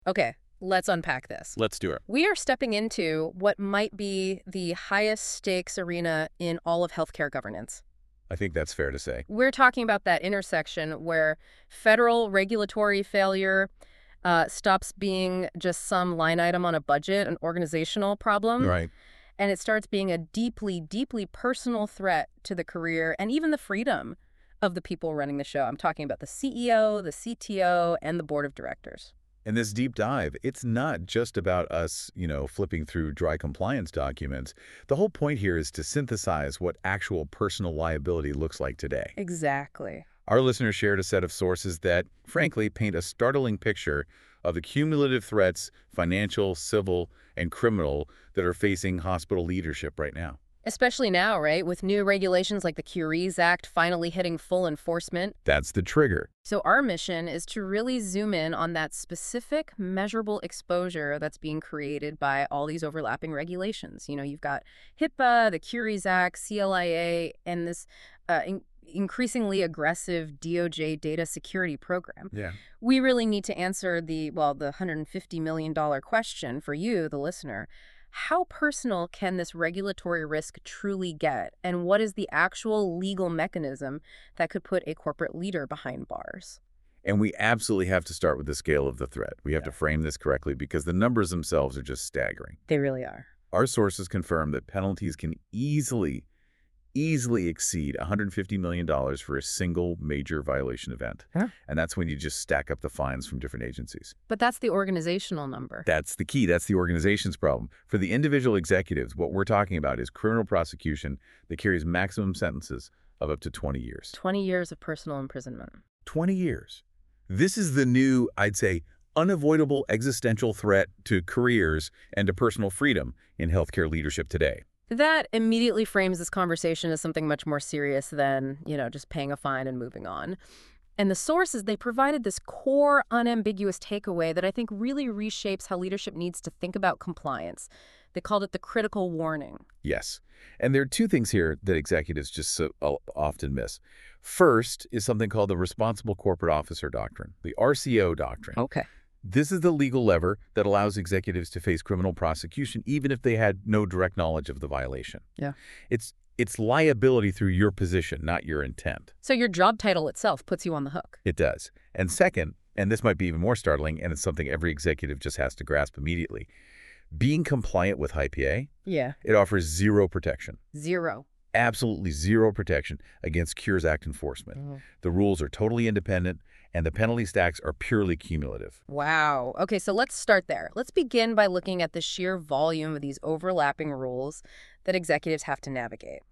Okay, let's unpack this. Let's do it. We are stepping into what might be the highest stakes arena in all of healthcare governance. I think that's fair to say. We're talking about that intersection where federal regulatory failure stops being just some line item on a budget, an organizational problem, Right. and it starts being a deeply, deeply personal threat to the career and even the freedom of the people running the show. I'm talking about the CEO, the CTO, and the board of directors. And this deep dive, it's not just about us, flipping through dry compliance documents. The whole point here is to synthesize what actual personal liability looks like today. Exactly. Our listeners shared a set of sources that, frankly, paint a startling picture of the cumulative threats, financial, civil, and criminal, that are facing hospital leadership right now. Especially now, right, with new regulations like the Cures Act finally hitting full enforcement. That's the trigger. So our mission is to really zoom in on that specific measurable exposure that's being created by all these overlapping regulations. You've got HIPAA, the Cures Act, CLIA, and this increasingly aggressive DOJ data security program. Yeah. We really need to answer the $150 million question for you, the listener. How personal can this regulatory risk truly get? And what is the actual legal mechanism that could put a corporate leader behind bars? And we absolutely have to start with the scale of the threat. We have to frame this correctly because the numbers themselves are just staggering. They really are. Our sources confirm that penalties can easily exceed $150 million for a single major violation event. Yeah. And that's when you just stack up the fines from different agencies. But that's the organizational number. That's the key. That's the organization's problem. For the individual executives, what we're talking about is criminal prosecution that carries maximum sentences of up to 20 years. 20 years of personal imprisonment. 20 years. This is the new, I'd say, unavoidable existential threat to careers and to personal freedom in healthcare leadership today. That immediately frames this conversation as something much more serious than, just paying a fine and moving on. And the sources, they provided this core, unambiguous takeaway that I think really reshapes how leadership needs to think about compliance. They called it the critical warning. Yes. And there are two things here that executives just so often miss. First is something called the Responsible Corporate Officer Doctrine, the RCO doctrine. Okay. This is the legal lever that allows executives to face criminal prosecution even if they had no direct knowledge of the violation. Yeah. It's liability through your position, not your intent. So your job title itself puts you on the hook. It does. And second, and this might be even more startling, and it's something every executive just has to grasp immediately, being compliant with HIPAA, it offers zero protection. Zero. Absolutely zero protection against Cures Act enforcement. The rules are totally independent, and the penalty stacks are purely cumulative. Wow. Okay, so let's start there. Let's begin by looking at the sheer volume of these overlapping rules that executives have to navigate.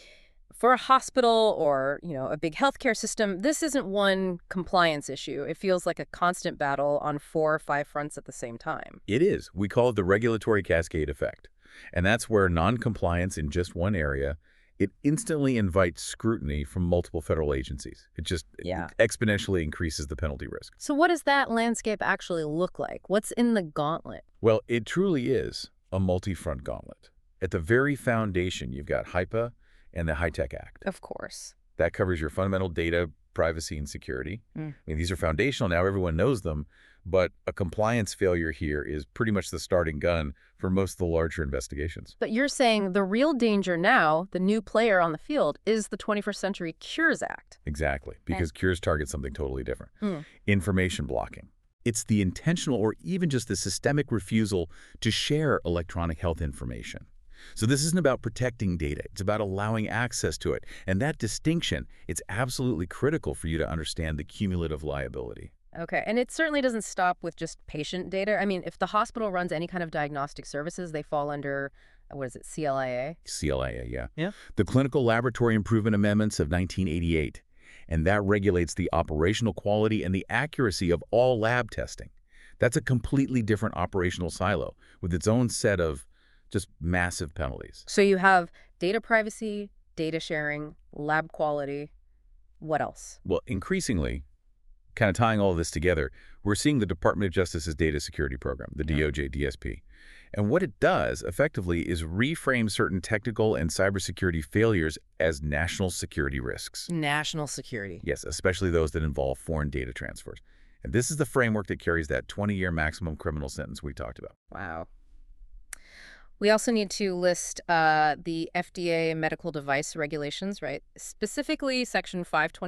For a hospital or, a big healthcare system, this isn't one compliance issue. It feels like a constant battle on 4 or 5 fronts at the same time. It is. We call it the regulatory cascade effect. And that's where non-compliance in just one area, it instantly invites scrutiny from multiple federal agencies. It just exponentially increases the penalty risk. So what does that landscape actually look like? What's in the gauntlet? Well, it truly is a multi-front gauntlet. At the very foundation, you've got HIPAA and the HITECH Act. Of course. That covers your fundamental data, privacy, and security. I mean, these are foundational now. Everyone knows them. But a compliance failure here is pretty much the starting gun for most of the larger investigations. But you're saying the real danger now, the new player on the field, is the 21st Century Cures Act. Exactly, because Cures targets something totally different. Information blocking. It's the intentional or even just the systemic refusal to share electronic health information. So this isn't about protecting data. It's about allowing access to it. And that distinction, it's absolutely critical for you to understand the cumulative liability. Okay, and it certainly doesn't stop with just patient data. I mean, if the hospital runs any kind of diagnostic services, they fall under, what is it, CLIA? CLIA, yeah. Yeah. The Clinical Laboratory Improvement Amendments of 1988. And that regulates the operational quality and the accuracy of all lab testing. That's a completely different operational silo with its own set of just massive penalties. So you have data privacy, data sharing, lab quality. What else? Well, increasingly, kind of tying all of this together, we're seeing the Department of Justice's data security program, the DOJ DSP. And what it does, effectively, is reframe certain technical and cybersecurity failures as national security risks. National security. Yes, especially those that involve foreign data transfers. And this is the framework that carries that 20-year maximum criminal sentence we talked about. Wow. We also need to list the FDA medical device regulations, right? Specifically Section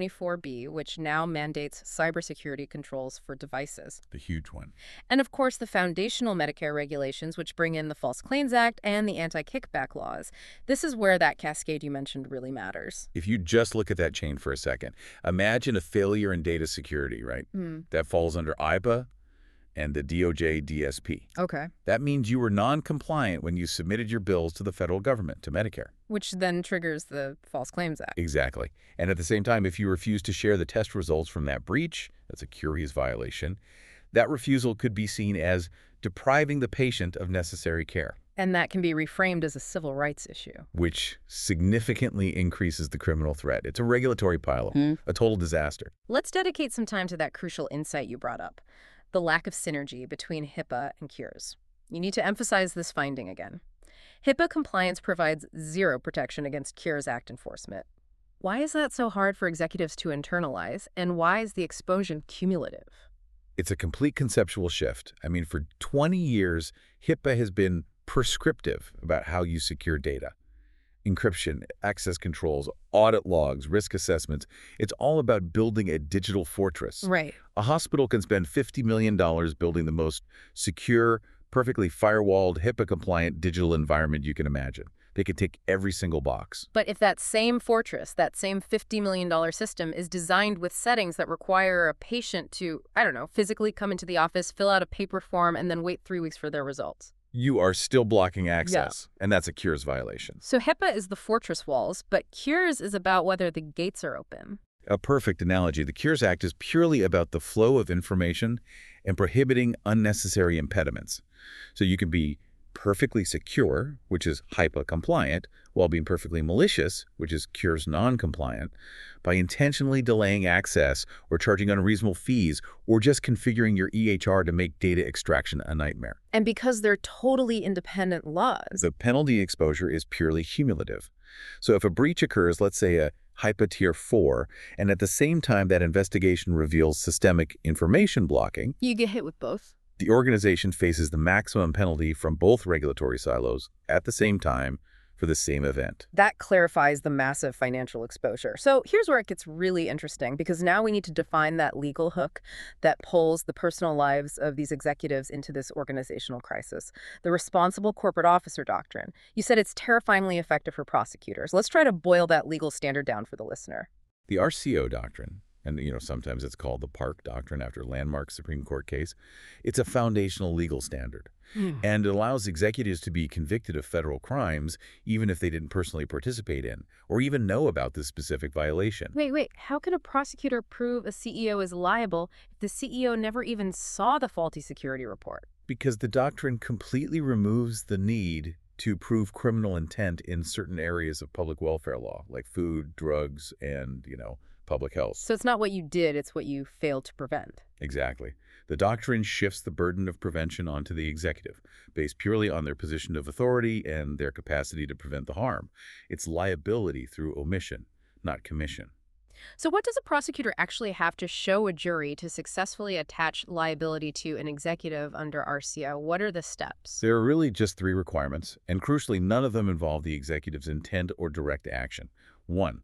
524B, which now mandates cybersecurity controls for devices. The huge one. And of course, the foundational Medicare regulations, which bring in the False Claims Act and the anti-kickback laws. This is where that cascade you mentioned really matters. If you just look at that chain for a second, imagine a failure in data security, right? That falls under IPA and the DOJ DSP. Okay. That means you were non-compliant when you submitted your bills to the federal government, to Medicare. Which then triggers the False Claims Act. Exactly. And at the same time, if you refuse to share the test results from that breach, that's a curious violation, that refusal could be seen as depriving the patient of necessary care. And that can be reframed as a civil rights issue. Which significantly increases the criminal threat. It's a regulatory pileup, a total disaster. Let's dedicate some time to that crucial insight you brought up. The lack of synergy between HIPAA and Cures. You need to emphasize this finding again. HIPAA compliance provides zero protection against Cures Act enforcement. Why is that so hard for executives to internalize, and why is the exposure cumulative? It's a complete conceptual shift. I mean, for 20 years, HIPAA has been prescriptive about how you secure data. Encryption, access controls, audit logs, risk assessments. It's all about building a digital fortress. Right. A hospital can spend $50 million building the most secure, perfectly firewalled, HIPAA-compliant digital environment you can imagine. They could tick every single box. But if that same fortress, that same $50 million system is designed with settings that require a patient to, I don't know, physically come into the office, fill out a paper form, and then wait 3 weeks for their results. You are still blocking access, and that's a Cures violation. So HIPAA is the fortress walls, but Cures is about whether the gates are open. A perfect analogy. The Cures Act is purely about the flow of information and prohibiting unnecessary impediments. So you can be perfectly secure, which is HIPAA compliant, while being perfectly malicious, which is Cures non-compliant, by intentionally delaying access or charging unreasonable fees or just configuring your EHR to make data extraction a nightmare. And because they're totally independent laws. The penalty exposure is purely cumulative. So if a breach occurs, let's say a HIPAA Tier 4, and at the same time that investigation reveals systemic information blocking, You get hit with both. the organization faces the maximum penalty from both regulatory silos at the same time for the same event. That clarifies the massive financial exposure. So here's where it gets really interesting, because now we need to define that legal hook that pulls the personal lives of these executives into this organizational crisis. The responsible corporate officer doctrine. You said it's terrifyingly effective for prosecutors. Let's try to boil that legal standard down for the listener. The RCO doctrine, and sometimes it's called the Park Doctrine after a landmark Supreme Court case, it's a foundational legal standard. And it allows executives to be convicted of federal crimes even if they didn't personally participate in or even know about this specific violation. Wait. How can a prosecutor prove a CEO is liable if the CEO never even saw the faulty security report? Because the doctrine completely removes the need to prove criminal intent in certain areas of public welfare law, like food, drugs, and, public health. So it's not what you did, it's what you failed to prevent. Exactly. The doctrine shifts the burden of prevention onto the executive, based purely on their position of authority and their capacity to prevent the harm. It's liability through omission, not commission. So what does a prosecutor actually have to show a jury to successfully attach liability to an executive under RCO? What are the steps? There are really just 3 requirements, and crucially, none of them involve the executive's intent or direct action. 1,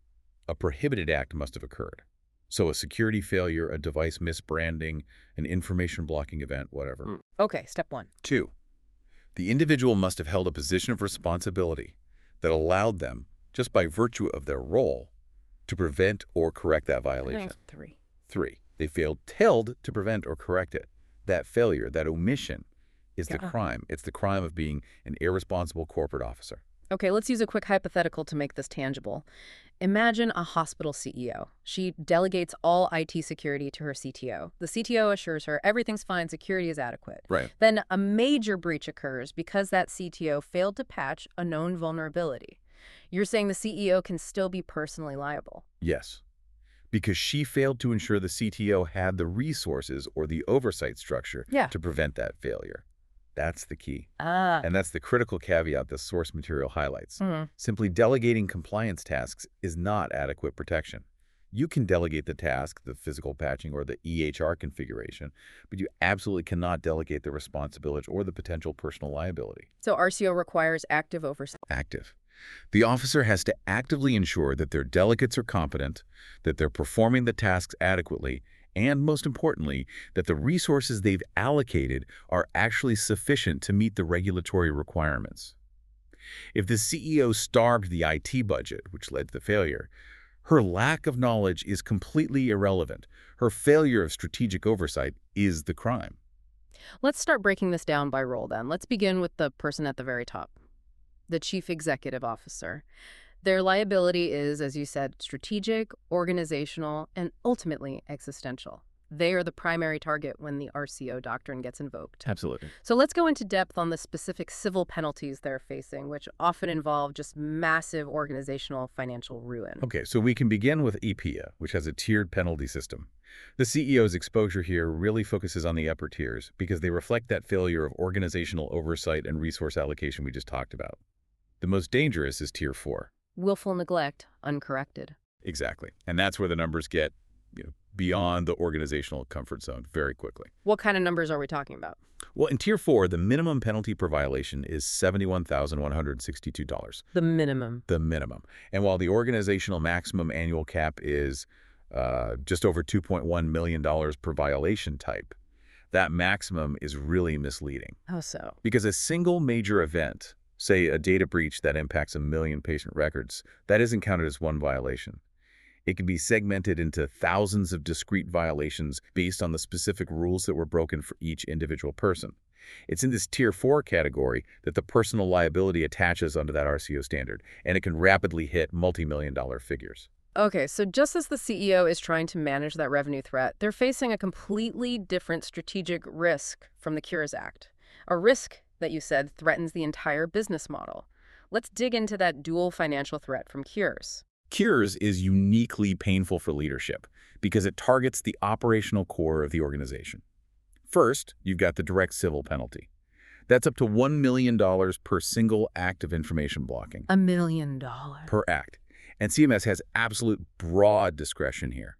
a prohibited act must have occurred. So a security failure, a device misbranding, an information blocking event, whatever. Okay, step 1. 2, the individual must have held a position of responsibility that allowed them, just by virtue of their role, to prevent or correct that violation. 3. 3, they failed to prevent or correct it. That failure, that omission, is the crime. It's the crime of being an irresponsible corporate officer. Okay, let's use a quick hypothetical to make this tangible. Imagine a hospital CEO. She delegates all IT security to her CTO. The CTO assures her everything's fine, security is adequate. Right. Then a major breach occurs because that CTO failed to patch a known vulnerability. You're saying the CEO can still be personally liable? Yes, because she failed to ensure the CTO had the resources or the oversight structure to prevent that failure. That's the key. And that's the critical caveat the source material highlights. Simply delegating compliance tasks is not adequate protection. You can delegate the task, the physical patching or the EHR configuration, but you absolutely cannot delegate the responsibility or the potential personal liability. So RCO requires active oversight. Active. The officer has to actively ensure that their delegates are competent, that they're performing the tasks adequately, and most importantly, that the resources they've allocated are actually sufficient to meet the regulatory requirements. If the CEO starved the IT budget, which led to the failure, her lack of knowledge is completely irrelevant. Her failure of strategic oversight is the crime. Let's start breaking this down by role then. Let's begin with the person at the very top, the chief executive officer. Their liability is, as you said, strategic, organizational, and ultimately existential. They are the primary target when the RCO doctrine gets invoked. Absolutely. So let's go into depth on the specific civil penalties they're facing, which often involve just massive organizational financial ruin. Okay, so we can begin with EPA, which has a tiered penalty system. The CEO's exposure here really focuses on the upper tiers because they reflect that failure of organizational oversight and resource allocation we just talked about. The most dangerous is Tier 4. Willful neglect, uncorrected. Exactly. And that's where the numbers get beyond the organizational comfort zone very quickly. What kind of numbers are we talking about? Well, in Tier 4, the minimum penalty per violation is $71,162. The minimum. The minimum. And while the organizational maximum annual cap is just over $2.1 million per violation type, that maximum is really misleading. How so? Because a single major event, say a data breach that impacts 1 million patient records, that isn't counted as one violation. It can be segmented into thousands of discrete violations based on the specific rules that were broken for each individual person. It's in this Tier 4 category that the personal liability attaches under that RCO standard, and it can rapidly hit multi-million-dollar figures. Okay, so just as the CEO is trying to manage that revenue threat, they're facing a completely different strategic risk from the Cures Act. A risk that you said threatens the entire business model. Let's dig into that dual financial threat from Cures. Cures is uniquely painful for leadership because it targets the operational core of the organization. First, you've got the direct civil penalty. That's up to $1 million per single act of information blocking. $1 million. Per act. And CMS has absolute broad discretion here.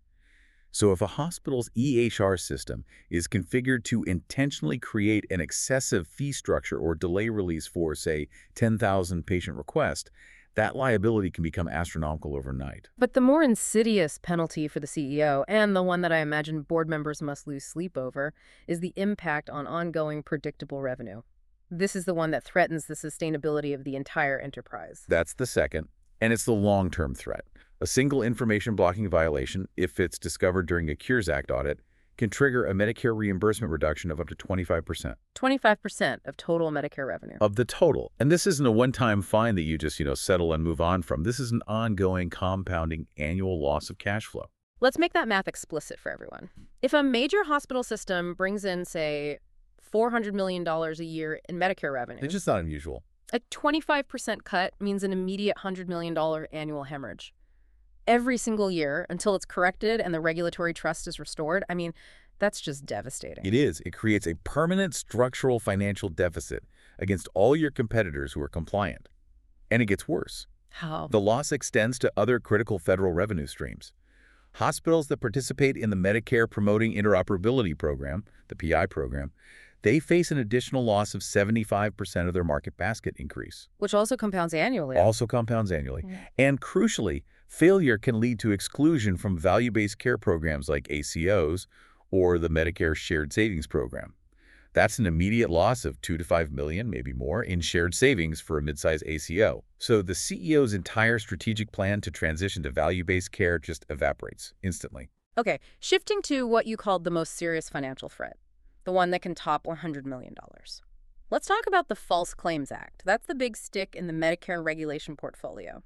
So if a hospital's EHR system is configured to intentionally create an excessive fee structure or delay release for, say, 10,000 patient requests, that liability can become astronomical overnight. But the more insidious penalty for the CEO, and the one that I imagine board members must lose sleep over, is the impact on ongoing predictable revenue. This is the one that threatens the sustainability of the entire enterprise. That's the second, and it's the long-term threat. A single information blocking violation, if it's discovered during a Cures Act audit, can trigger a Medicare reimbursement reduction of up to 25%. 25% of total Medicare revenue. Of the total. And this isn't a one-time fine that you just, settle and move on from. This is an ongoing, compounding annual loss of cash flow. Let's make that math explicit for everyone. If a major hospital system brings in, say, $400 million a year in Medicare revenue, It's just not unusual. a 25% cut means an immediate $100 million annual hemorrhage. Every single year until it's corrected and the regulatory trust is restored. I mean, that's just devastating. It is. It creates a permanent structural financial deficit against all your competitors who are compliant. And it gets worse. How? The loss extends to other critical federal revenue streams. Hospitals that participate in the Medicare Promoting Interoperability Program, the PI program, they face an additional loss of 75% of their market basket increase. Which also compounds annually. Also compounds annually. Yeah. And crucially, failure can lead to exclusion from value-based care programs like ACOs or the Medicare Shared Savings Program. That's an immediate loss of $2 to $5 million, maybe more, in shared savings for a midsize ACO. So the CEO's entire strategic plan to transition to value-based care just evaporates instantly. Okay, shifting to what you called the most serious financial threat, the one that can top $100 million. Let's talk about the False Claims Act. That's the big stick in the Medicare regulation portfolio.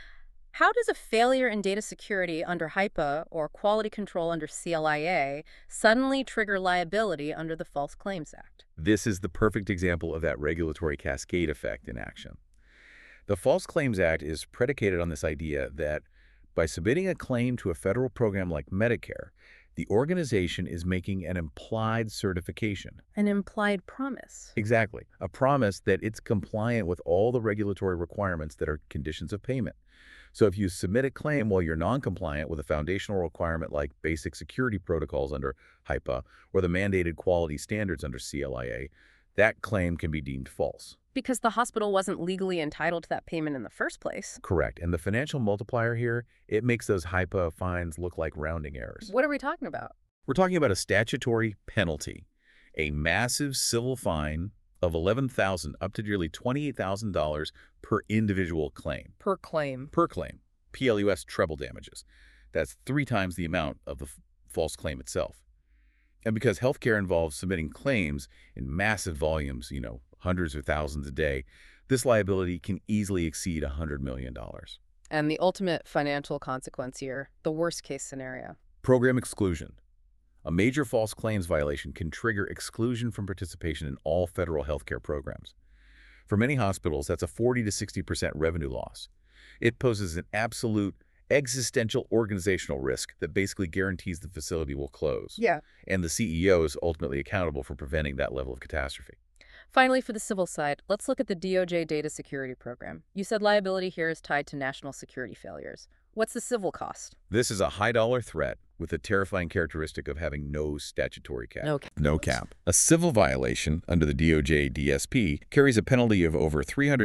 How does a failure in data security under HIPAA or quality control under CLIA suddenly trigger liability under the False Claims Act? This is the perfect example of that regulatory cascade effect in action. The False Claims Act is predicated on this idea that by submitting a claim to a federal program like Medicare, the organization is making an implied certification. An implied promise. Exactly. A promise that it's compliant with all the regulatory requirements that are conditions of payment. So if you submit a claim while you're non-compliant with a foundational requirement like basic security protocols under HIPAA or the mandated quality standards under CLIA, that claim can be deemed false. Because the hospital wasn't legally entitled to that payment in the first place. Correct. And the financial multiplier here, it makes those HIPAA fines look like rounding errors. What are we talking about? We're talking about a statutory penalty, a massive civil fine of $11,000 up to nearly $28,000 per individual claim. Per claim. Per claim. PLUS treble damages. That's 3 times the amount of the false claim itself. And because healthcare involves submitting claims in massive volumes, hundreds or thousands a day, this liability can easily exceed $100 million. And the ultimate financial consequence here, the worst case scenario. Program exclusion. A major false claims violation can trigger exclusion from participation in all federal healthcare programs. For many hospitals, that's a 40 to 60% revenue loss. It poses an absolute existential organizational risk that basically guarantees the facility will close. Yeah. And the CEO is ultimately accountable for preventing that level of catastrophe. Finally, for the civil side, let's look at the DOJ Data Security Program. You said liability here is tied to national security failures. What's the civil cost? This is a high-dollar threat with a terrifying characteristic of having no statutory cap. No cap. A civil violation under the DOJ DSP carries a penalty of over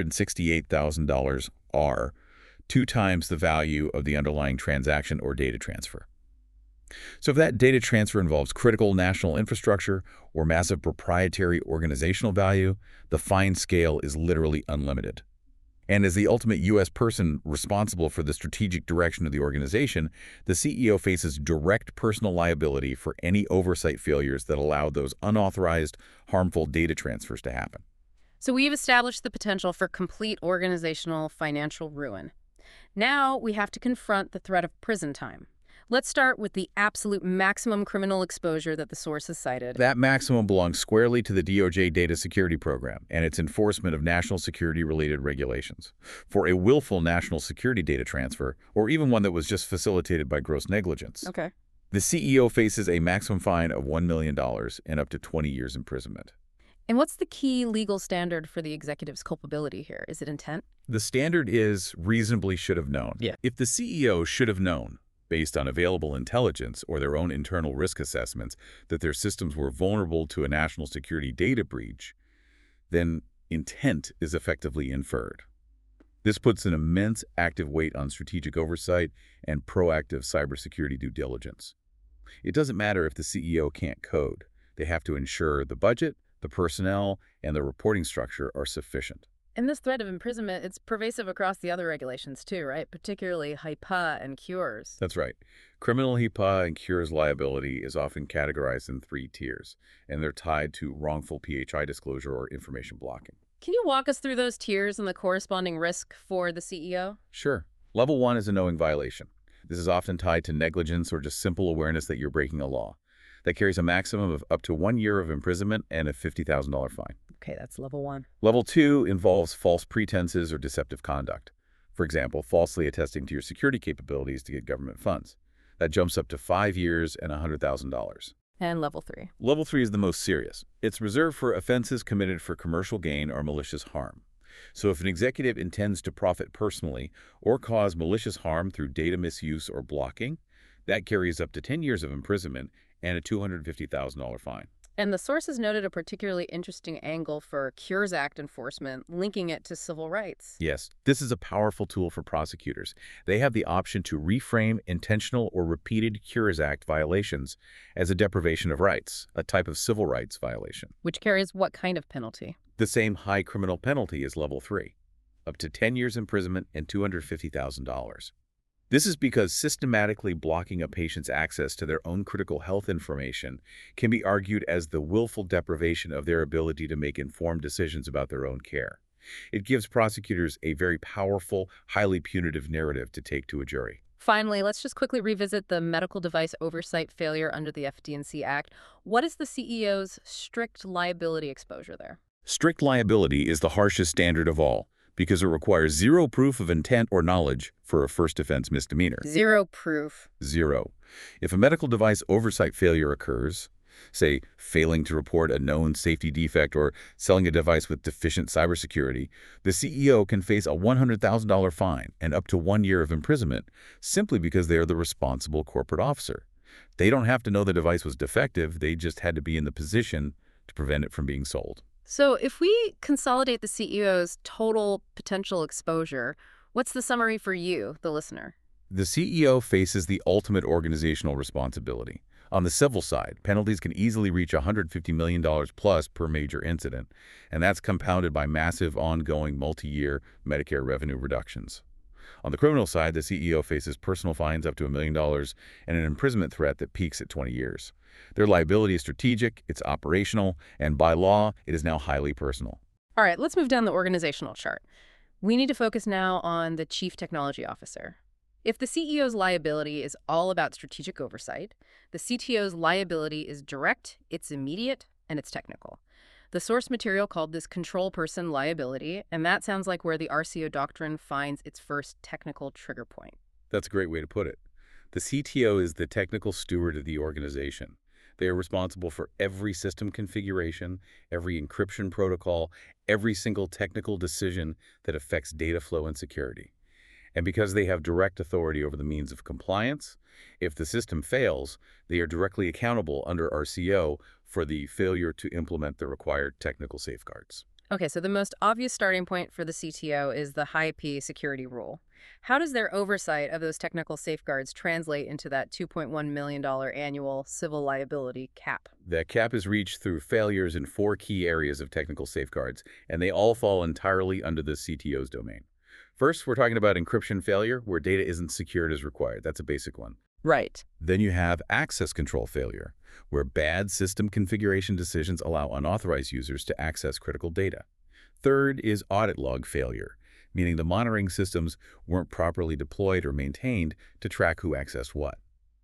$368,000 or 2 times the value of the underlying transaction or data transfer. So if that data transfer involves critical national infrastructure or massive proprietary organizational value, the fine scale is literally unlimited. And as the ultimate U.S. person responsible for the strategic direction of the organization, the CEO faces direct personal liability for any oversight failures that allow those unauthorized, harmful data transfers to happen. So we've established the potential for complete organizational financial ruin. Now we have to confront the threat of prison time. Let's start with the absolute maximum criminal exposure that the source has cited. That maximum belongs squarely to the DOJ Data Security Program and its enforcement of national security-related regulations. For a willful national security data transfer, or even one that was just facilitated by gross negligence, Okay. the CEO faces a maximum fine of $1 million and up to 20 years imprisonment. And what's the key legal standard for the executive's culpability here? Is it intent? The standard is reasonably should have known. Yeah. If the CEO should have known, based on available intelligence or their own internal risk assessments, that their systems were vulnerable to a national security data breach, then intent is effectively inferred. This puts an immense active weight on strategic oversight and proactive cybersecurity due diligence. It doesn't matter if the CEO can't code. They have to ensure the budget, the personnel, and the reporting structure are sufficient. And this threat of imprisonment, it's pervasive across the other regulations too, right? Particularly HIPAA and Cures. That's right. Criminal HIPAA and Cures liability is often categorized in 3 tiers, and they're tied to wrongful PHI disclosure or information blocking. Can you walk us through those tiers and the corresponding risk for the CEO? Sure. Level 1 is a knowing violation. This is often tied to negligence or just simple awareness that you're breaking a law. That carries a maximum of up to 1 year of imprisonment and a $50,000 fine. Okay, that's level 1. Level 2 involves false pretenses or deceptive conduct. For example, falsely attesting to your security capabilities to get government funds. That jumps up to 5 years and $100,000. And level 3. Level 3 is the most serious. It's reserved for offenses committed for commercial gain or malicious harm. So if an executive intends to profit personally or cause malicious harm through data misuse or blocking, that carries up to 10 years of imprisonment and a $250,000 fine. And the sources noted a particularly interesting angle for Cures Act enforcement, linking it to civil rights. Yes, this is a powerful tool for prosecutors. They have the option to reframe intentional or repeated Cures Act violations as a deprivation of rights, a type of civil rights violation. Which carries what kind of penalty? The same high criminal penalty as level 3, up to 10 years imprisonment and $250,000. This is because systematically blocking a patient's access to their own critical health information can be argued as the willful deprivation of their ability to make informed decisions about their own care. It gives prosecutors a very powerful, highly punitive narrative to take to a jury. Finally, let's just quickly revisit the medical device oversight failure under the FD&C Act. What is the CEO's strict liability exposure there? Strict liability is the harshest standard of all, because it requires 0 proof of intent or knowledge for a first offense misdemeanor. 0 proof. 0. If a medical device oversight failure occurs, say failing to report a known safety defect or selling a device with deficient cybersecurity, the CEO can face a $100,000 fine and up to 1 year of imprisonment simply because they are the responsible corporate officer. They don't have to know the device was defective, they just had to be in the position to prevent it from being sold. So if we consolidate the CEO's total potential exposure, what's the summary for you, the listener? The CEO faces the ultimate organizational responsibility. On the civil side, penalties can easily reach $150 million plus per major incident, and that's compounded by massive ongoing multi-year Medicare revenue reductions. On the criminal side, the CEO faces personal fines up to $1 million and an imprisonment threat that peaks at 20 years. Their liability is strategic, it's operational, and by law, it is now highly personal. All right, let's move down the organizational chart. We need to focus now on the Chief Technology Officer. If the CEO's liability is all about strategic oversight, the CTO's liability is direct, it's immediate, and it's technical. The source material called this control person liability, and that sounds like where the RCO doctrine finds its first technical trigger point. That's a great way to put it. The CTO is the technical steward of the organization. They are responsible for every system configuration, every encryption protocol, every single technical decision that affects data flow and security. And because they have direct authority over the means of compliance, if the system fails, they are directly accountable under RCO for the failure to implement the required technical safeguards. Okay, so the most obvious starting point for the CTO is the high P security rule. How does their oversight of those technical safeguards translate into that $2.1 million annual civil liability cap? That cap is reached through failures in 4 key areas of technical safeguards, and they all fall entirely under the CTO's domain. First, we're talking about encryption failure, where data isn't secured as required. That's a basic one. Right. Then you have access control failure, where bad system configuration decisions allow unauthorized users to access critical data. Third is audit log failure, meaning the monitoring systems weren't properly deployed or maintained to track who accessed what.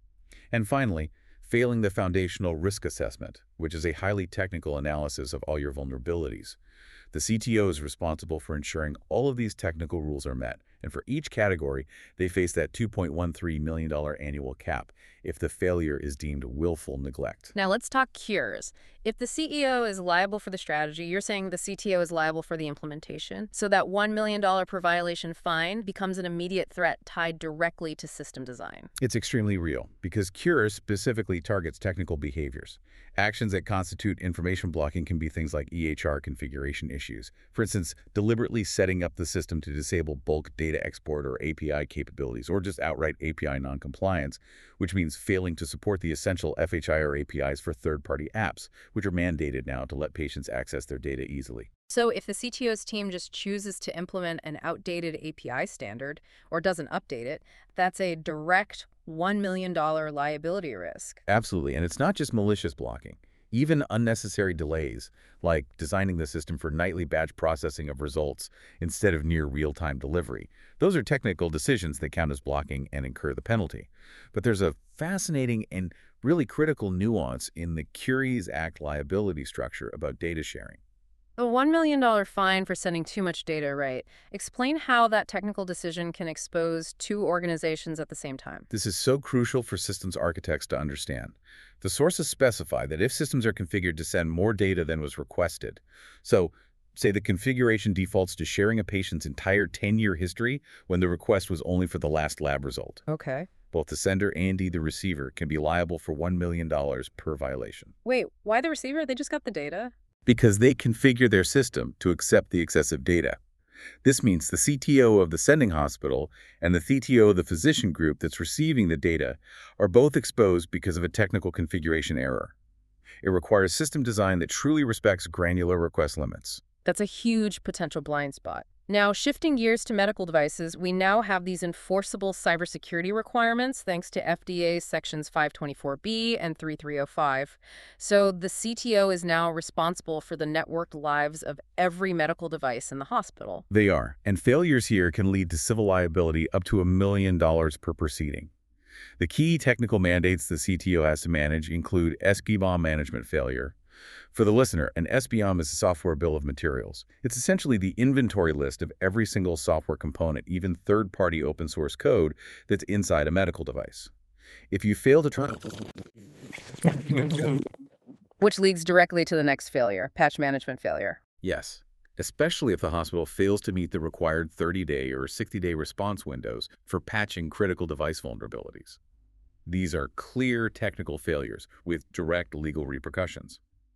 And finally, failing the foundational risk assessment, which is a highly technical analysis of all your vulnerabilities. The CTO is responsible for ensuring all of these technical rules are met, and for each category, they face that $2.13 million annual cap if the failure is deemed willful neglect. Now let's talk cures. If the CEO is liable for the strategy, you're saying the CTO is liable for the implementation. So that $1 million per violation fine becomes an immediate threat tied directly to system design. It's extremely real because Cure specifically targets technical behaviors. Actions that constitute information blocking can be things like EHR configuration issues. For instance, deliberately setting up the system to disable bulk data export or API capabilities, or just outright API noncompliance, which means failing to support the essential FHIR or APIs for third-party apps, which are mandated now to let patients access their data easily. So if the CTO's team just chooses to implement an outdated API standard or doesn't update it, that's a direct $1 million liability risk. Absolutely, and it's not just malicious blocking. Even unnecessary delays, like designing the system for nightly batch processing of results instead of near real-time delivery. Those are technical decisions that count as blocking and incur the penalty. But there's a fascinating and really critical nuance in the Cures Act liability structure about data sharing. A $1 million fine for sending too much data, right? Explain how that technical decision can expose 2 organizations at the same time. This is so crucial for systems architects to understand. The sources specify that if systems are configured to send more data than was requested, so say the configuration defaults to sharing a patient's entire 10-year history when the request was only for the last lab result. Okay. Both the sender and the receiver can be liable for $1 million per violation. Wait, why the receiver? They just got the data? Because they configure their system to accept the excessive data. This means the CTO of the sending hospital and the CTO of the physician group that's receiving the data are both exposed because of a technical configuration error. It requires system design that truly respects granular request limits. That's a huge potential blind spot. Now, shifting gears to medical devices, we now have these enforceable cybersecurity requirements thanks to FDA Sections 524B and 3305. So the CTO is now responsible for the networked lives of every medical device in the hospital. They are, and failures here can lead to civil liability up to $1 million per proceeding. The key technical mandates the CTO has to manage include SBOM management failure. For the listener, an SBOM is a software bill of materials. It's essentially the inventory list of every single software component, even third-party open source code that's inside a medical device. If you fail to Which leads directly to the next failure, patch management failure. Yes, especially if the hospital fails to meet the required 30-day or 60-day response windows for patching critical device vulnerabilities. These are clear technical failures with direct legal repercussions.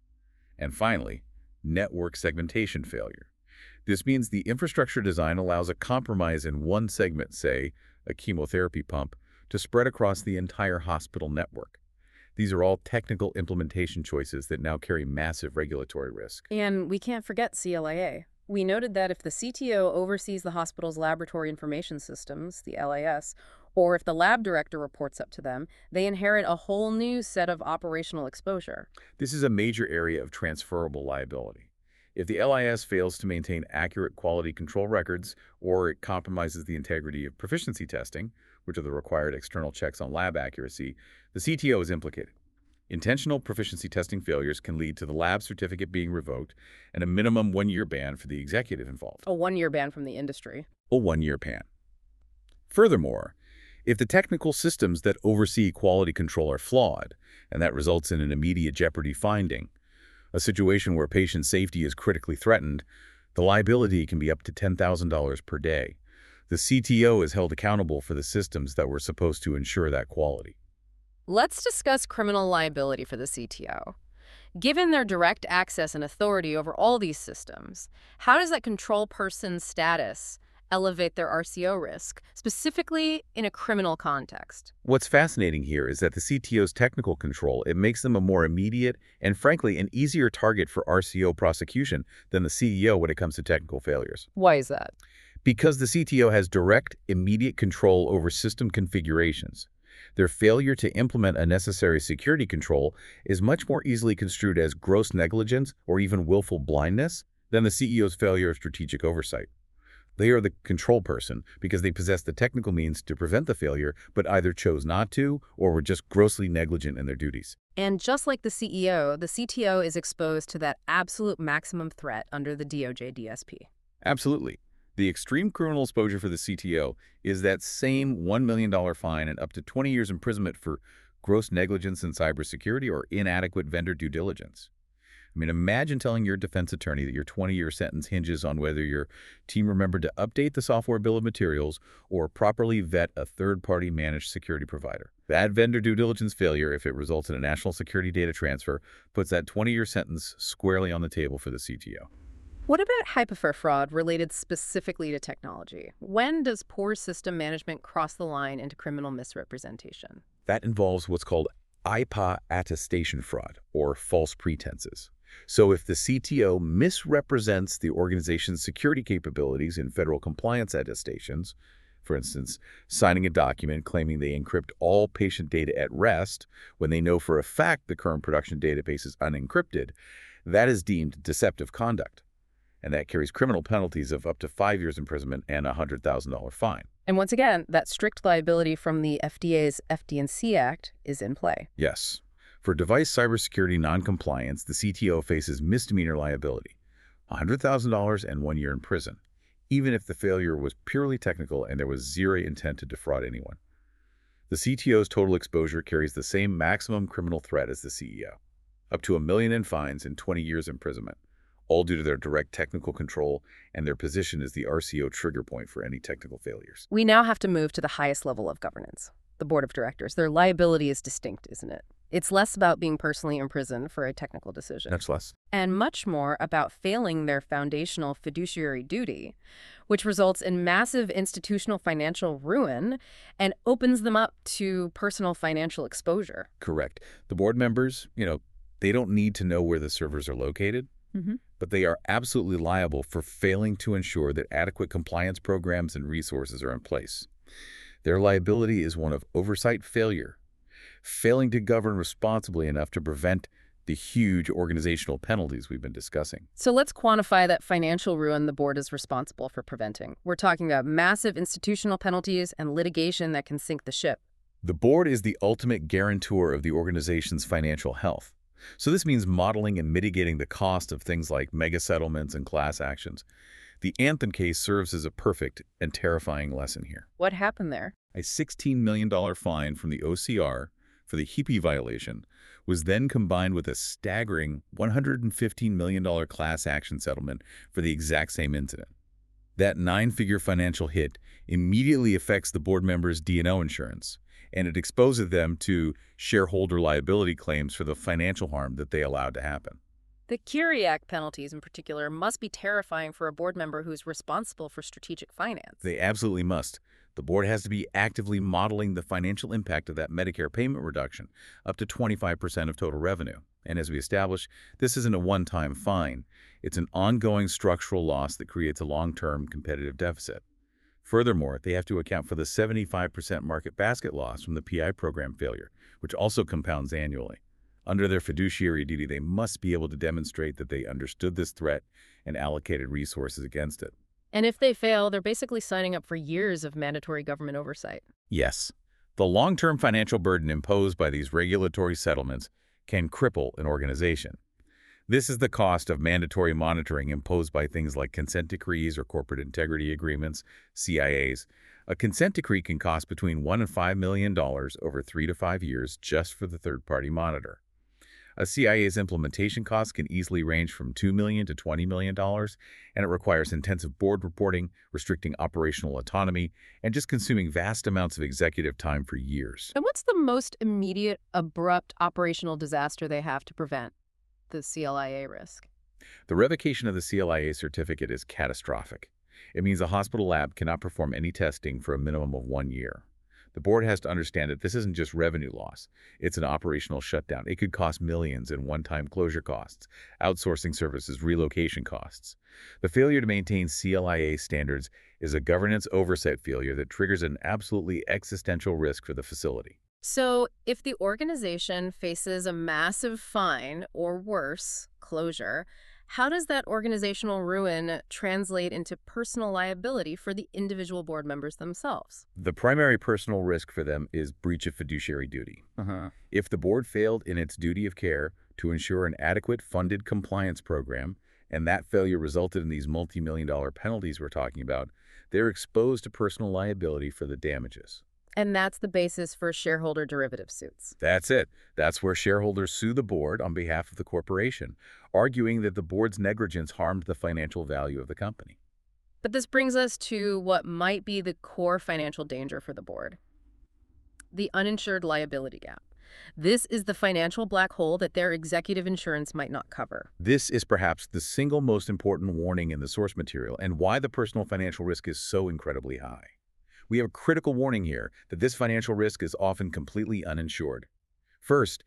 And finally, network segmentation failure. This means the infrastructure design allows a compromise in one segment, say, a chemotherapy pump, to spread across the entire hospital network. These are all technical implementation choices that now carry massive regulatory risk. And we can't forget CLIA. We noted that if the CTO oversees the hospital's laboratory information systems, the LIS, or if the lab director reports up to them, they inherit a whole new set of operational exposure. This is a major area of transferable liability. If the LIS fails to maintain accurate quality control records, or it compromises the integrity of proficiency testing, which are the required external checks on lab accuracy, the CTO is implicated. Intentional proficiency testing failures can lead to the lab certificate being revoked and a minimum one-year ban for the executive involved. A one-year ban from the industry. A one-year ban. Furthermore, if the technical systems that oversee quality control are flawed, and that results in an immediate jeopardy finding, a situation where patient safety is critically threatened, the liability can be up to $10,000 per day. The CTO is held accountable for the systems that were supposed to ensure that quality. Let's discuss criminal liability for the CTO. Given their direct access and authority over all these systems, how does that control person's status elevate their RCO risk, specifically in a criminal context? What's fascinating here is that the CTO's technical control, it makes them a more immediate and, frankly, an easier target for RCO prosecution than the CEO when it comes to technical failures. Why is that? Because the CTO has direct, immediate control over system configurations. Their failure to implement a necessary security control is much more easily construed as gross negligence or even willful blindness than the CEO's failure of strategic oversight. They are the control person because they possess the technical means to prevent the failure, but either chose not to or were just grossly negligent in their duties. And just like the CEO, the CTO is exposed to that absolute maximum threat under the DOJ DSP. Absolutely. The extreme criminal exposure for the CTO is that same $1 million fine and up to 20 years imprisonment for gross negligence in cybersecurity or inadequate vendor due diligence. I mean, imagine telling your defense attorney that your 20-year sentence hinges on whether your team remembered to update the software bill of materials or properly vet a third-party managed security provider. That vendor due diligence failure, if it results in a national security data transfer, puts that 20-year sentence squarely on the table for the CTO. What about hyperfair fraud related specifically to technology? When does poor system management cross the line into criminal misrepresentation? That involves what's called IPA attestation fraud, or false pretenses. So if the CTO misrepresents the organization's security capabilities in federal compliance attestations, for instance, signing a document claiming they encrypt all patient data at rest when they know for a fact the current production database is unencrypted, that is deemed deceptive conduct. And that carries criminal penalties of up to 5 years imprisonment and a $100,000 fine. And once again, that strict liability from the FDA's FD&C Act is in play. Yes. For device cybersecurity noncompliance, the CTO faces misdemeanor liability, $100,000 and 1 year in prison, even if the failure was purely technical and there was zero intent to defraud anyone. The CTO's total exposure carries the same maximum criminal threat as the CEO, up to $1 million in fines and 20 years imprisonment, all due to their direct technical control and their position as the RCO trigger point for any technical failures. We now have to move to the highest level of governance, the board of directors. Their liability is distinct, isn't it? It's less about being personally imprisoned for a technical decision. Much less. And much more about failing their foundational fiduciary duty, which results in massive institutional financial ruin and opens them up to personal financial exposure. Correct. The board members, they don't need to know where the servers are located. But they are absolutely liable for failing to ensure that adequate compliance programs and resources are in place. Their liability is one of oversight failure, failing to govern responsibly enough to prevent the huge organizational penalties we've been discussing. So let's quantify that financial ruin the board is responsible for preventing. We're talking about massive institutional penalties and litigation that can sink the ship. The board is the ultimate guarantor of the organization's financial health. So this means modeling and mitigating the cost of things like mega settlements and class actions. The Anthem case serves as a perfect and terrifying lesson here. What happened there? A $16 million fine from the OCR for the HIPAA violation was then combined with a staggering $115 million class action settlement for the exact same incident. That nine-figure financial hit immediately affects the board members' D&O insurance, and it exposes them to shareholder liability claims for the financial harm that they allowed to happen. The Curie Act penalties in particular must be terrifying for a board member who's responsible for strategic finance. They absolutely must. The board has to be actively modeling the financial impact of that Medicare payment reduction, up to 25% of total revenue. And as we established, this isn't a one-time fine. It's an ongoing structural loss that creates a long-term competitive deficit. Furthermore, they have to account for the 75% market basket loss from the PI program failure, which also compounds annually. Under their fiduciary duty, they must be able to demonstrate that they understood this threat and allocated resources against it. And if they fail, they're basically signing up for years of mandatory government oversight. Yes, the long-term financial burden imposed by these regulatory settlements can cripple an organization. This is the cost of mandatory monitoring imposed by things like consent decrees or corporate integrity agreements, CIAs. A consent decree can cost between $1 and $5 million over 3 to 5 years just for the third-party monitor. A CIA's implementation costs can easily range from $2 million to $20 million, and it requires intensive board reporting, restricting operational autonomy, and just consuming vast amounts of executive time for years. And what's the most immediate, abrupt operational disaster they have to prevent? The CLIA risk. The revocation of the CLIA certificate is catastrophic. It means a hospital lab cannot perform any testing for a minimum of 1 year. The board has to understand that this isn't just revenue loss. It's an operational shutdown. It could cost millions in one-time closure costs, outsourcing services, relocation costs. The failure to maintain CLIA standards is a governance oversight failure that triggers an absolutely existential risk for the facility. So if the organization faces a massive fine or worse, closure, how does that organizational ruin translate into personal liability for the individual board members themselves? The primary personal risk for them is breach of fiduciary duty. If the board failed in its duty of care to ensure an adequate funded compliance program, and that failure resulted in these multi-million-dollar penalties we're talking about, they're exposed to personal liability for the damages. And that's the basis for shareholder derivative suits. That's it. That's where shareholders sue the board on behalf of the corporation, arguing that the board's negligence harmed the financial value of the company. But this brings us to what might be the core financial danger for the board: the uninsured liability gap. This is the financial black hole that their executive insurance might not cover. This is perhaps the single most important warning in the source material and why the personal financial risk is so incredibly high. We have a critical warning here that this financial risk is often completely uninsured. First,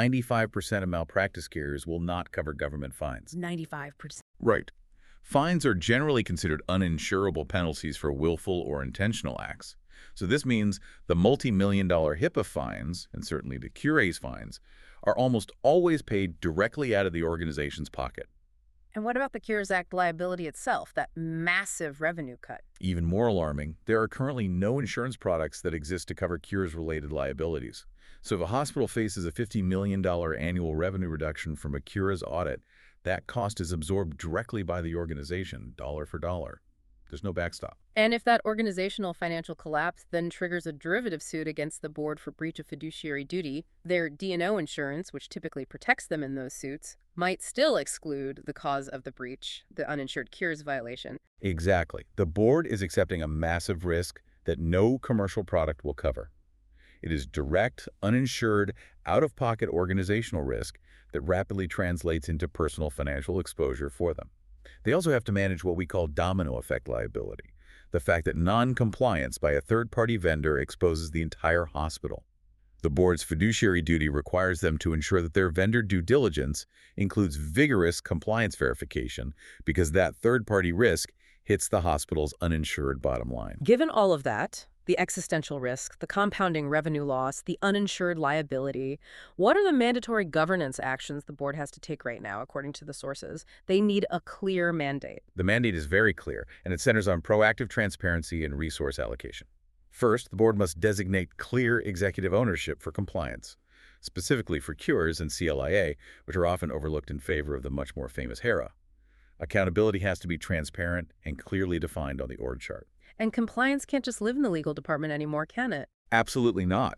95% of malpractice carriers will not cover government fines. 95%. Right. Fines are generally considered uninsurable penalties for willful or intentional acts. So this means the multi-million-dollar HIPAA fines, and certainly the Curie's fines, are almost always paid directly out of the organization's pocket. And what about the Cures Act liability itself, that massive revenue cut? Even more alarming, there are currently no insurance products that exist to cover Cures-related liabilities. So if a hospital faces a $50 million annual revenue reduction from a Cures audit, that cost is absorbed directly by the organization, dollar for dollar. There's no backstop. And if that organizational financial collapse then triggers a derivative suit against the board for breach of fiduciary duty, their D&O insurance, which typically protects them in those suits, might still exclude the cause of the breach, the uninsured Cures violation. Exactly. The board is accepting a massive risk that no commercial product will cover. It is direct, uninsured, out-of-pocket organizational risk that rapidly translates into personal financial exposure for them. They also have to manage what we call domino effect liability, the fact that non-compliance by a third-party vendor exposes the entire hospital. The board's fiduciary duty requires them to ensure that their vendor due diligence includes vigorous compliance verification because that third-party risk hits the hospital's uninsured bottom line. Given all of that, the existential risk, the compounding revenue loss, the uninsured liability, what are the mandatory governance actions the board has to take right now, according to the sources? They need a clear mandate. The mandate is very clear, and it centers on proactive transparency and resource allocation. First, the board must designate clear executive ownership for compliance, specifically for Cures and CLIA, which are often overlooked in favor of the much more famous HERA. Accountability has to be transparent and clearly defined on the org chart. And compliance can't just live in the legal department anymore, can it? Absolutely not.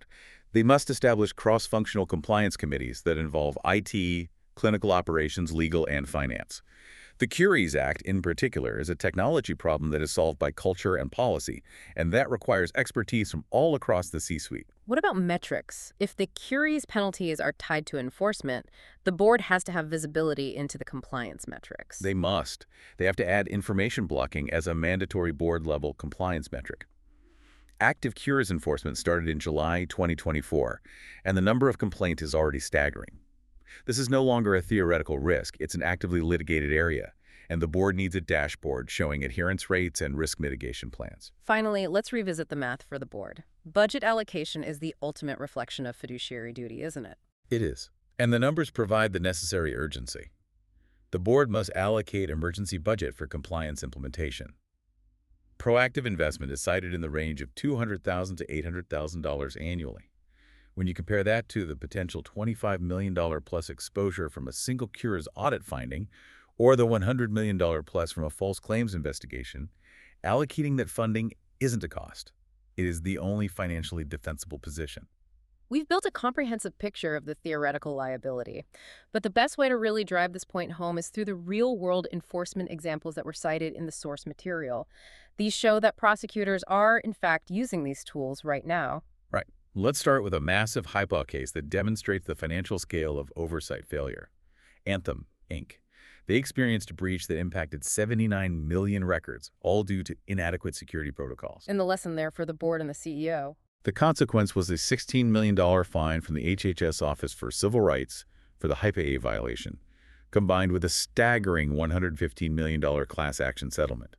They must establish cross-functional compliance committees that involve IT, clinical operations, legal, and finance. The Cures Act, in particular, is a technology problem that is solved by culture and policy, and that requires expertise from all across the C-suite. What about metrics? If the Curies penalties are tied to enforcement, the board has to have visibility into the compliance metrics. They must. They have to add information blocking as a mandatory board-level compliance metric. Active cures enforcement started in July 2024, and the number of complaints is already staggering. This is no longer a theoretical risk, it's an actively litigated area, and the board needs a dashboard showing adherence rates and risk mitigation plans. Finally, let's revisit the math for the board. Budget allocation is the ultimate reflection of fiduciary duty, isn't it? It is. And the numbers provide the necessary urgency. The board must allocate emergency budget for compliance implementation. Proactive investment is cited in the range of $200,000 to $800,000 annually. When you compare that to the potential $25 million plus exposure from a single cures audit finding or the $100 million plus from a false claims investigation, allocating that funding isn't a cost. It is the only financially defensible position. We've built a comprehensive picture of the theoretical liability, but the best way to really drive this point home is through the real-world enforcement examples that were cited in the source material. These show that prosecutors are, in fact, using these tools right now. Right. Let's start with a massive HIPAA case that demonstrates the financial scale of oversight failure. Anthem, Inc. They experienced a breach that impacted 79 million records, all due to inadequate security protocols. And the lesson there for the board and the CEO. The consequence was a $16 million fine from the HHS Office for Civil Rights for the HIPAA violation, combined with a staggering $115 million class action settlement.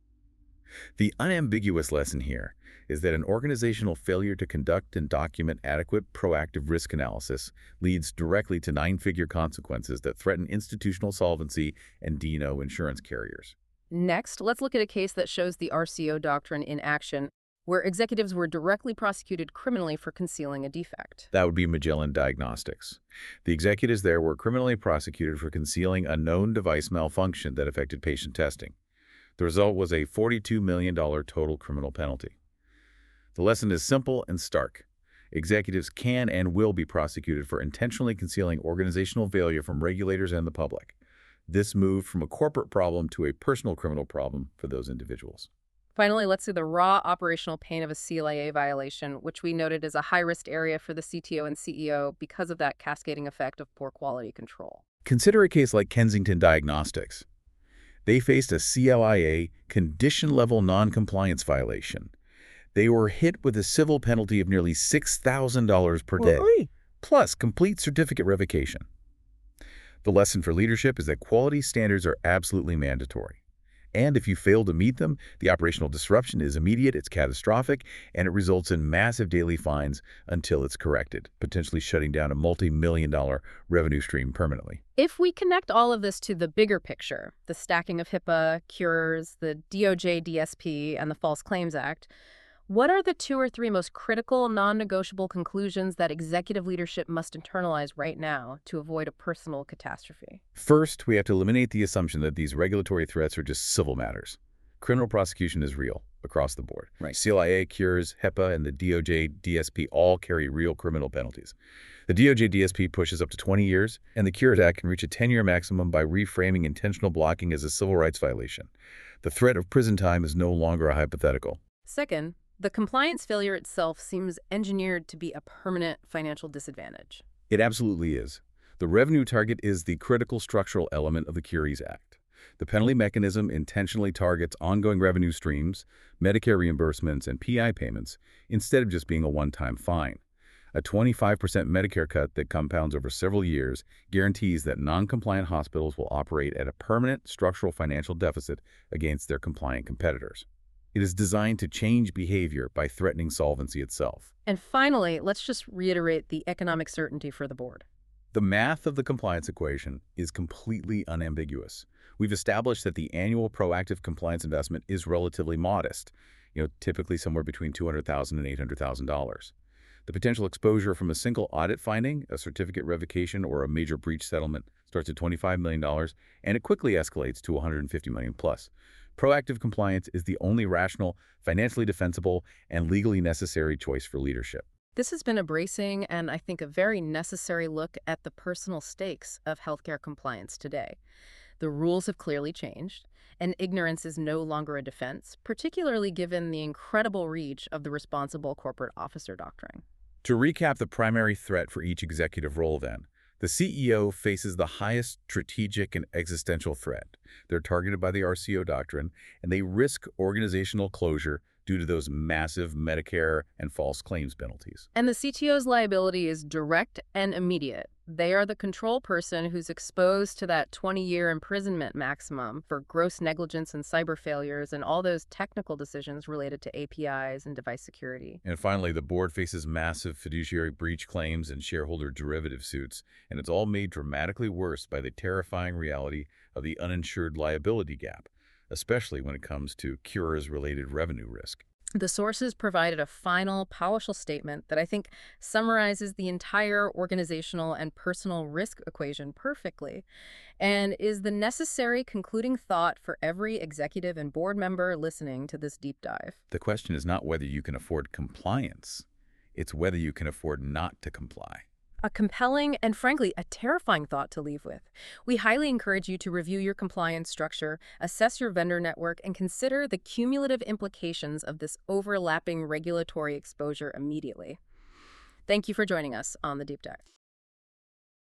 The unambiguous lesson here is that an organizational failure to conduct and document adequate proactive risk analysis leads directly to nine-figure consequences that threaten institutional solvency and D&O insurance carriers. Next, let's look at a case that shows the RCO doctrine in action, where executives were directly prosecuted criminally for concealing a defect. That would be Magellan Diagnostics. The executives there were criminally prosecuted for concealing a known device malfunction that affected patient testing. The result was a $42 million total criminal penalty. The lesson is simple and stark. Executives can and will be prosecuted for intentionally concealing organizational failure from regulators and the public. This moved from a corporate problem to a personal criminal problem for those individuals. Finally, let's see the raw operational pain of a CLAA violation, which we noted as a high-risk area for the CTO and CEO because of that cascading effect of poor quality control. Consider a case like Kensington Diagnostics. They faced a CLIA condition-level non-compliance violation. They were hit with a civil penalty of nearly $6,000 per day, plus complete certificate revocation. The lesson for leadership is that quality standards are absolutely mandatory. And if you fail to meet them, the operational disruption is immediate, it's catastrophic, and it results in massive daily fines until it's corrected, potentially shutting down a multi-million-dollar revenue stream permanently. If we connect all of this to the bigger picture, the stacking of HIPAA, cures, the DOJ DSP, and the False Claims Act, what are the 2 or 3 most critical, non-negotiable conclusions that executive leadership must internalize right now to avoid a personal catastrophe? First, we have to eliminate the assumption that these regulatory threats are just civil matters. Criminal prosecution is real across the board. Right. CLIA, cures, HIPAA, and the DOJ DSP all carry real criminal penalties. The DOJ DSP pushes up to 20 years, and the Cures Act can reach a 10-year maximum by reframing intentional blocking as a civil rights violation. The threat of prison time is no longer a hypothetical. Second, the compliance failure itself seems engineered to be a permanent financial disadvantage. It absolutely is. The revenue target is the critical structural element of the Cures Act. The penalty mechanism intentionally targets ongoing revenue streams, Medicare reimbursements, and PI payments, instead of just being a one-time fine. A 25% Medicare cut that compounds over several years guarantees that non-compliant hospitals will operate at a permanent structural financial deficit against their compliant competitors. It is designed to change behavior by threatening solvency itself. And finally, let's just reiterate the economic certainty for the board. The math of the compliance equation is completely unambiguous. We've established that the annual proactive compliance investment is relatively modest, typically somewhere between $200,000 and $800,000. The potential exposure from a single audit finding, a certificate revocation, or a major breach settlement starts at $25 million, and it quickly escalates to $150 million plus. Proactive compliance is the only rational, financially defensible, and legally necessary choice for leadership. This has been a bracing and I think a very necessary look at the personal stakes of healthcare compliance today. The rules have clearly changed, and ignorance is no longer a defense, particularly given the incredible reach of the responsible corporate officer doctrine. To recap the primary threat for each executive role then, the CEO faces the highest strategic and existential threat. They're targeted by the RCO doctrine, and they risk organizational closure due to those massive Medicare and false claims penalties. And the CTO's liability is direct and immediate. They are the control person who's exposed to that 20-year imprisonment maximum for gross negligence and cyber failures and all those technical decisions related to APIs and device security. And finally, the board faces massive fiduciary breach claims and shareholder derivative suits, and it's all made dramatically worse by the terrifying reality of the uninsured liability gap, especially when it comes to cures-related revenue risk. The sources provided a final, powerful statement that I think summarizes the entire organizational and personal risk equation perfectly and is the necessary concluding thought for every executive and board member listening to this deep dive. The question is not whether you can afford compliance, it's whether you can afford not to comply. A compelling and, frankly, a terrifying thought to leave with. We highly encourage you to review your compliance structure, assess your vendor network, and consider the cumulative implications of this overlapping regulatory exposure immediately. Thank you for joining us on The Deep Dive.